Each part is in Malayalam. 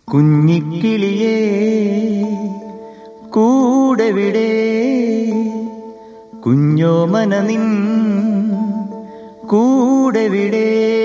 കുഞ്ഞിക്കിളിയേ കൂടെവിടെ, കുഞ്ഞോമന നിൻ കൂടെവിടെ.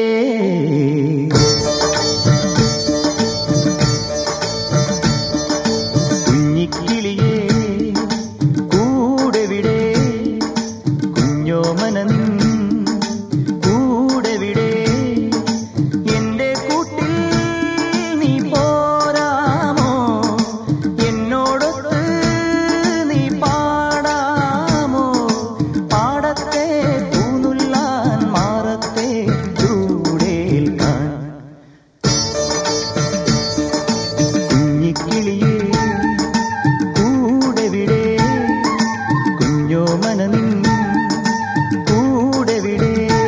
കുഞ്ഞിക്കിളിയേ കൂടെവിടെ, കുഞ്ഞോമന നിൻ കൂടെവിടെ. എന്റെ കൂട്ടിൽ നീ പോരാമോ, എന്നോടൊത്ത് നീ പാടാമോ. പാടത്തെ പൂനുല്ലാൻ മാറത്തെ ചൂടേൽക്കാൻ. കുഞ്ഞിക്കിളിയേ കൂടെവിടെ, കുഞ്ഞോമന നിൻ കൂടെവിടെ.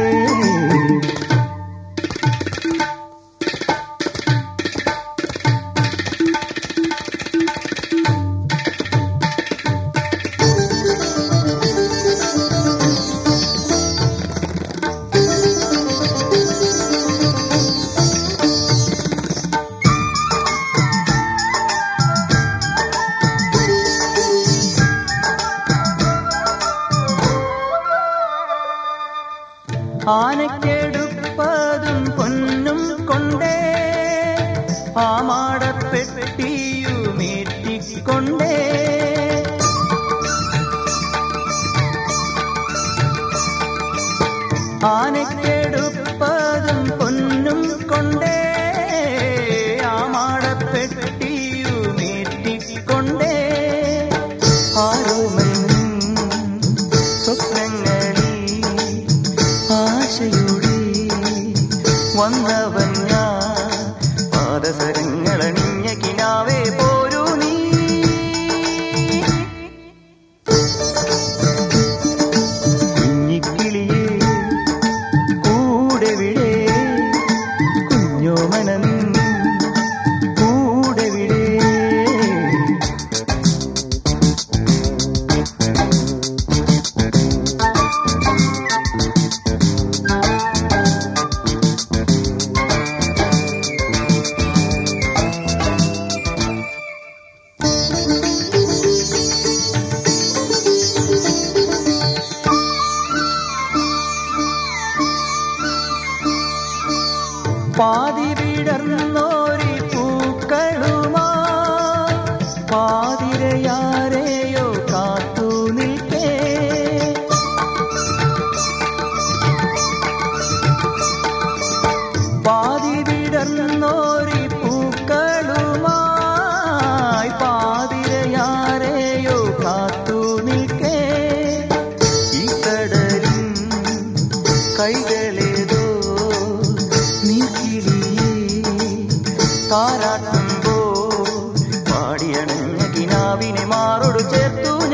ആനക്കെടുപ്പതും പൊന്നും കൊണ്ടേ, ആമാടപ്പെട്ടിയുമേറ്റിക്കൊണ്ടേ. ആനക്കെടുപ്പതും പൊന്നും കൊണ്ടേ, ആമാടപ്പെട്ടിയുമേറ്റിക്കൊണ്ടേ. ആരോമൽ സ്വപ്നങ്ങളിൽ ആശയുടെ വന്നവൻ ഞാൻ. പാദസരങ്ങളണിഞ്ഞ കിനാവേ പോരൂ നീ. കുഞ്ഞിക്കിളിയേ കൂടെവിടെ, കുഞ്ഞോമന നിൻ കൂടെവിടെ. പാതി വിടർന്നോരി പൂക്കളുമാ, പാതിരയാരെയോ കാത്തു നിൽക്കേ. പാതി വിടർന്നോരി പൂക്കളുമായി, പാതിരയാരെയോ കാത്തു നിൽക്കേ. ഈ കടലിൻ കൈകളേതോ താരാട്ടുമ്പോൾ പാടിയണഞ്ഞ കിനാവിനെ മാറോട് ചേർത്തു